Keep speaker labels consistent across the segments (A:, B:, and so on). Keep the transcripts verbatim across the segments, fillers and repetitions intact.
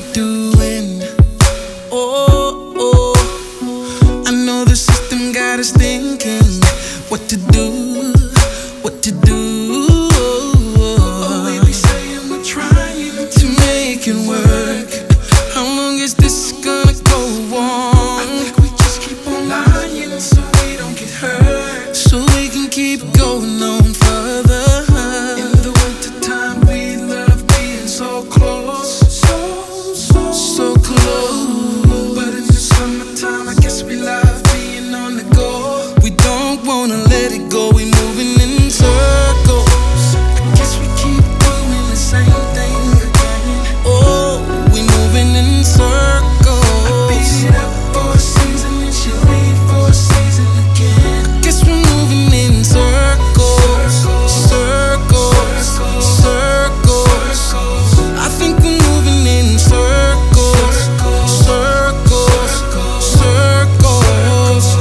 A: doing? Oh, oh, I know the system got us thinking what to do, what to do. Oh, we be saying we're trying to make it work. How long is this gonna go on? I think we just keep on lying so we don't get hurt, so we can keep going on further. In the winter time we love being so close, so, so, so close. But in the summertime I guess we love being on the go. We don't wanna let it go, we moving in circles. I guess we keep doing the same thing again. Oh, we moving in circles. I beat it up for a season and she leave for a season again. I guess we're moving in circles, circles, circles. I think we're moving in circles, circles, circles.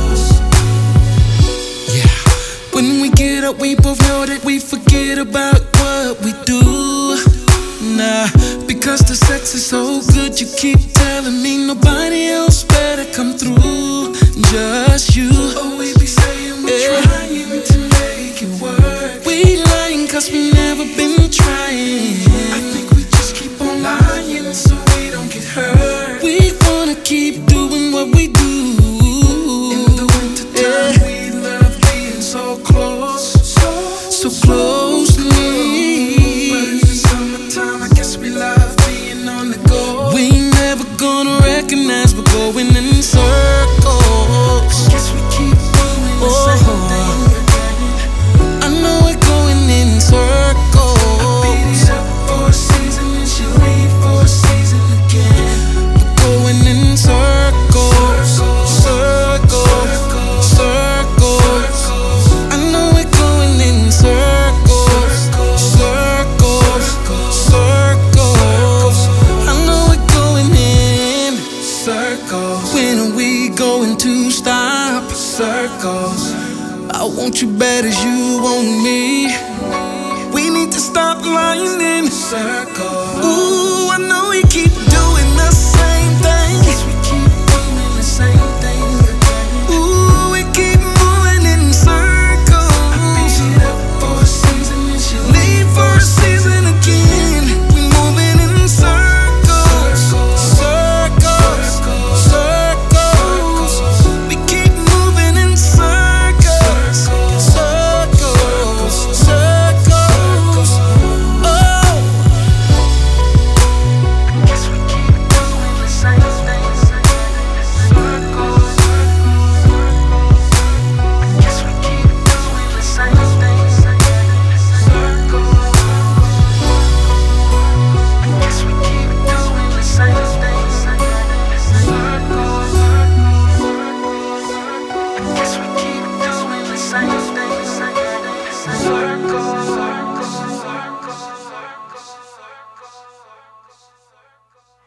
A: Yeah. When we get up, we both know that we forget about what we do. Nah, because the sex is so good, you keep telling me nobody else better come through, just you. Oh, we be saying we're yeah. trying to make it work. We lying cause we never been trying. I think we just keep on lying so we don't get hurt. We wanna keep doing what we do. In the winter time yeah. we love being so close, so, so close to me. But in the summertime I guess we love being on the go. We ain't never gonna recognize we're going in circles. Guess we keep doing the oh. same thing again. I know we're going in circles. I beat it up for a season and she leave for a season again. We're going in circles, circles, circles. I know we're going in circles, circles, circles. I know we're going in circles. When are we going to stop? Circles. I want you bad as you want me. We need to stop lying in circles.